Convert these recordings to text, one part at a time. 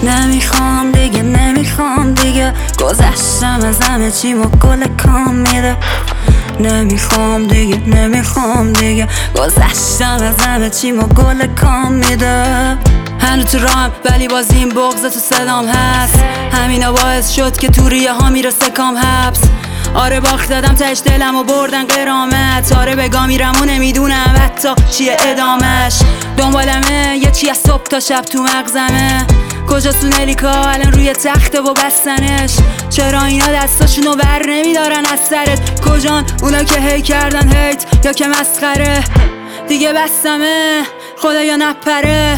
نمیخوام دیگه نمیخوام دیگه، گذشتم از همه چیم و گل کام میده. نمیخوام دیگه نمیخوام دیگه، گذشتم از همه چیم و گل کام میده. هنو تو راهم ولی باز این بغض تو صدام هست، همینا باعث شد که تو ریه ها میرسه کام حبس. آره باخت دادم تش دلم و بردن قرامت، آره بگا میرم و نمیدونم حتی چیه ادامش. دنبالمه یه چی از صبح تا شب تو مغزمه، کجاست اون الیکا الان روی تخته و بستنش؟ چرا اینا دستاشونو بر نمیدارن از سرت؟ کجان اونا که هی کردن هیت یا که مسخره؟ دیگه بستمه خدایا نپره،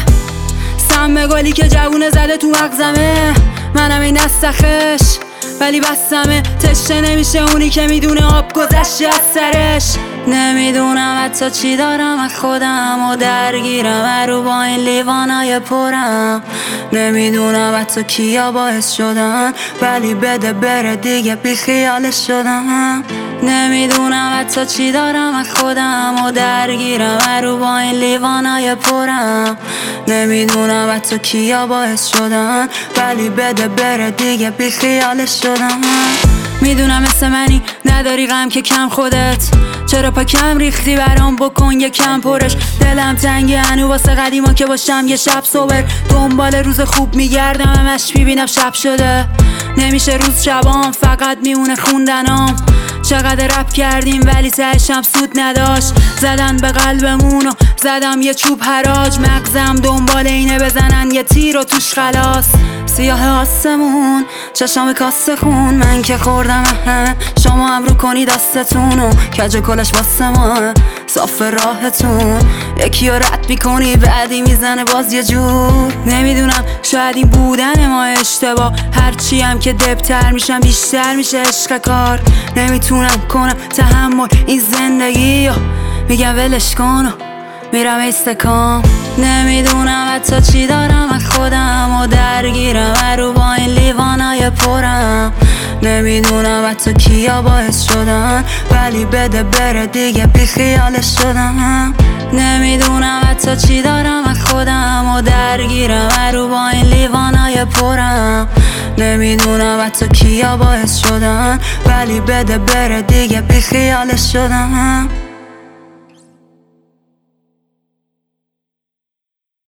سم گلی که جوونه زده تو مغزمه. منم این نسخش ولی بستمه، تشته نمیشه اونی که میدونه آب گذشته از سرش. نمیدونم حتی چی دارم از خودم و درگیرم رو با این لیوانای پرم. نمیدونم حتی کیا باعث شدن ولی بده بره دیگه بی خیالش شدم. نمیدونم حتی چی دارم از خودم و درگیرم رو با این لیوانای پرم. نمیدونم حتی کیا باعث شدن ولی بده بره دیگه بی خیالش شدم. میدونم مثل منی نداری غم که کم خودت، چرا پا کم ریختی برام بکن یه کم پرش. دلم تنگه هنو واسه قدیما که باشم یه شب صبر، دنبال روز خوب میگردم همش میبینم شب شده. نمیشه روز شبام فقط میمونه خوندنام، چقدر رپ کردیم ولی تهشم سود نداشت. زدن به قلبمون و زدم یه چوب حراج، مغزم دنبال اینه بزنن یه تیر و توش خلاص. سیاه آسمون چشام کاسه خون، من که خوردم همه شما هم رو کنی دستتون و کج کلش واسه ما صاف راهتون. یکی رو رد میکنی بعدی میزنه باز یه جور. نمیدونم شاید این بودن ما اشتباه، هرچی هم که دبتر میشم بیشتر میشه عشق کار. نمیتونم کنم تحمل این زندگی، میگم ولش کن و میرم استکام. نمیدونم حتی چی دارم از خودم و درگیرم رو با این لیوانای پرم. نمیدونم حتی کیا باعث شدن ولی بده بره دیگه بی خیالش شدم. نمیدونم حتی چی دارم از خودم و درگیرم رو با این لیوانای پرم. نمیدونم حتی کیا باعث شدن ولی بده بره دیگه بی خیالش شدم.